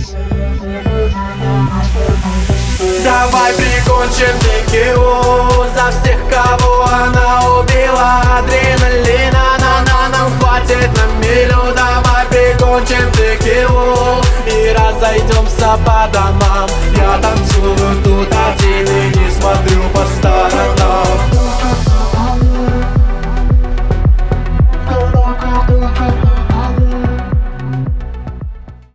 Давай прикончим текилу за всех, кого она убила. Адреналина, нам хватит на милю. Давай прикончим текилу и разойдемся по домам. Я танцую тут один и не смотрю по сторонам.